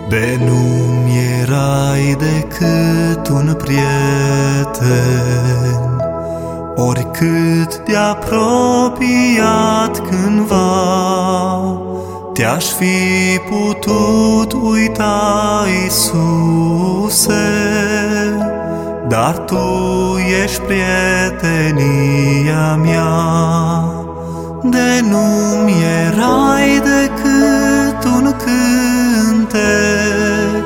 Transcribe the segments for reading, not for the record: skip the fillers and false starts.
De nu-mi erai decât un prieten, oricât de apropiat cândva, te-aș fi putut uita, Iisuse, dar Tu ești prietenia mea. De nu-mi erai decât un cântec,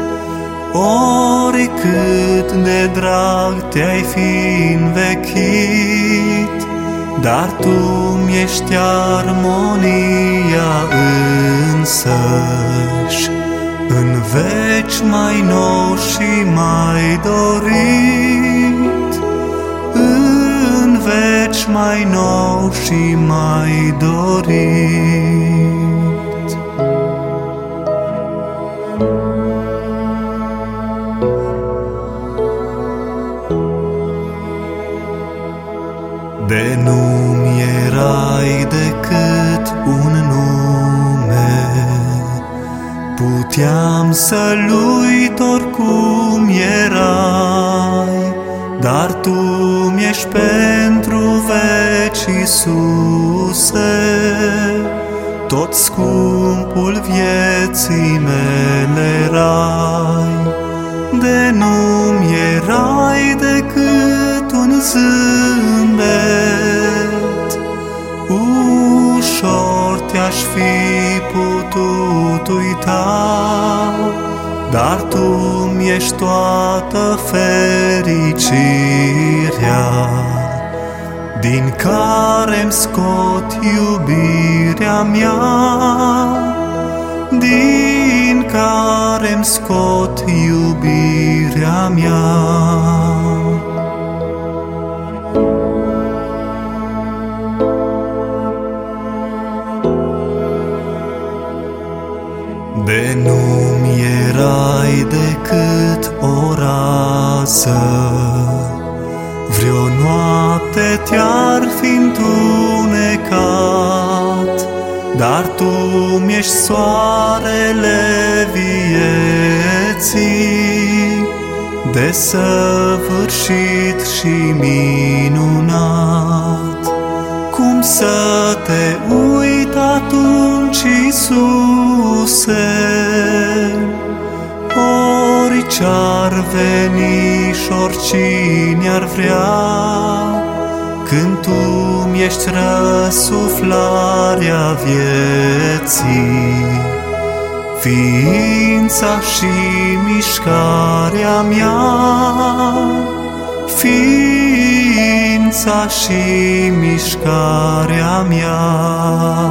oricât de drag te-ai fi învechit, dar Tu-mi ești armonia însăși, în veci mai nou și mai dorit, în veci mai nou și mai dorit. De nu-mi erai decât un nume, puteam să-l uit oricum erai, dar Tu mi-ești pentru veci, Iisuse, tot scumpul vieții mele rai. De nu-mi erai decât un zâmbet, ușor te-aș fi putut uita, dar Tu mi-ești toată fericirea, din care-mi scot iubirea mea, din care-mi scot iubirea mea. De nu-mi erai decât o rază, vreo noapte te-ar fi întunecat, dar Tu mi-ești soarele vieții, desăvârșit și minunat. Cum să te uit atunci, Iisuse, orice-ar veni și oricine ar vrea, când Tu mi-ești răsuflarea vieții, ființa și mișcarea mea, ființa și mișcarea mea.